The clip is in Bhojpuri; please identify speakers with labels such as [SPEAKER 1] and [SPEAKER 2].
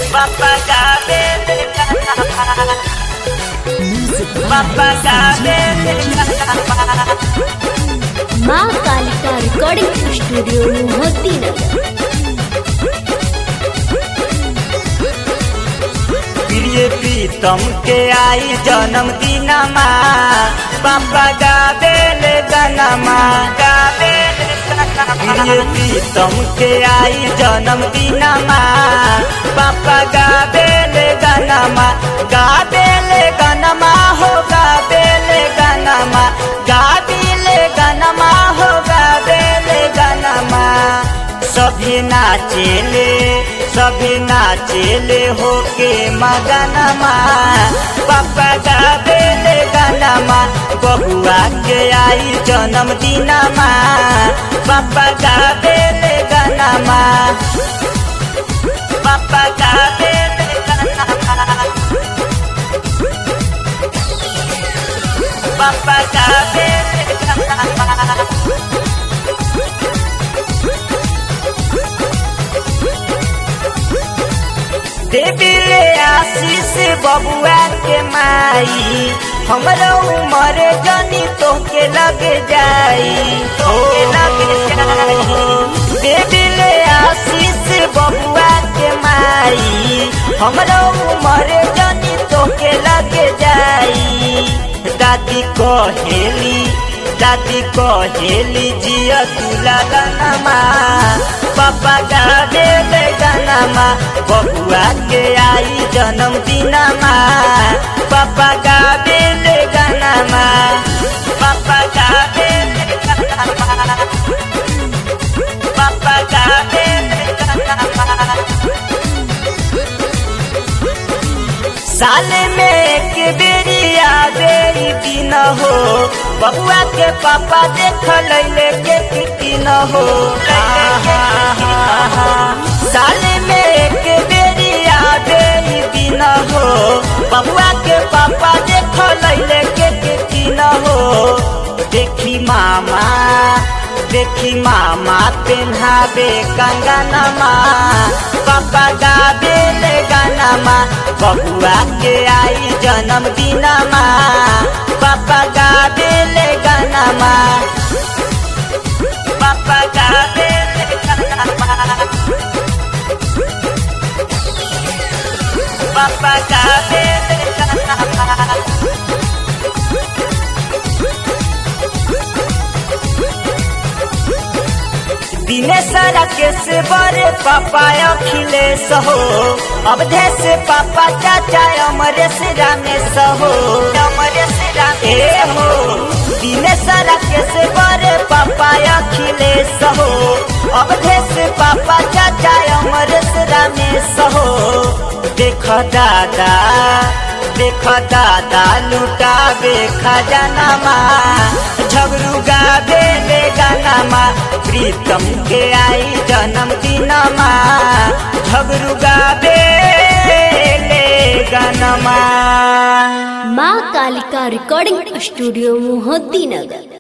[SPEAKER 1] Papa Gabe Papa Gabe
[SPEAKER 2] माँ कालिका रिकॉर्डिंग स्टूडियो मोती नगर।
[SPEAKER 1] प्रिय प्रीतम के आई जन्मदिनमा पापा गाबेले गानामा गाबेले प्रिय प्रीतम के आई जन्मदिनमा पापा गाबेले गानामा गाबेले गानामा हो गाबेले गानामा गाबेले गानामा हो गाबेले गानामा सभी नाचेले होके मगनमा पापा गाबेले गानामा बहुआ के आई जन्मदिनमा पापा गाबेले गानामा पापा गाबेले गानामा पापा गाबेले गानामा देवीले आशीष बबुआ के माई हमरा उमर जनी तोके लग जाई तोके लग जाई देवीले आशीष बबुआ के माई हमरा उमर जनी तोके लग जाई दादी कहेली जिया तुला गानामा पापा गाबेले गानामा बबुआ के आई जन्मदिनमा पापा गाबेले गानामा पापा गाबेले गानामा पापा गाबेले गानामा साल में एक बेरी आवे दिन हो बबुआ के पापा देख लैले के किटी न हो साल में एक बेरी आवे दिन हो बबुआ के पापा देख लैले के किटी न हो देखी मामा पेन्हावे कंगनमा पापा गाबेले गानामा बबुआ के आई जन्मदिनमा पापा गाबेले गानामा पापा गाबेले गानामा पापा गाबेले गानामा दिनेश राकेश बड़े पापा अखिलेश हो अवधेश पापा चाचा अमरेश रामेश हो अमरेश रामेश हो दिनेश राकेश बड़े पापा अखिलेश हो अवधेश पापा चाचा अमरेश रामेश हो देख दादा लुटावे खजानामा झगड़ू गाबेले गानामा प्रीतम के आई जन्मदिनमा झगड़ू गाबेले गानामा
[SPEAKER 2] माँ कालिका रिकॉर्डिंग स्टूडियो मोती नगर।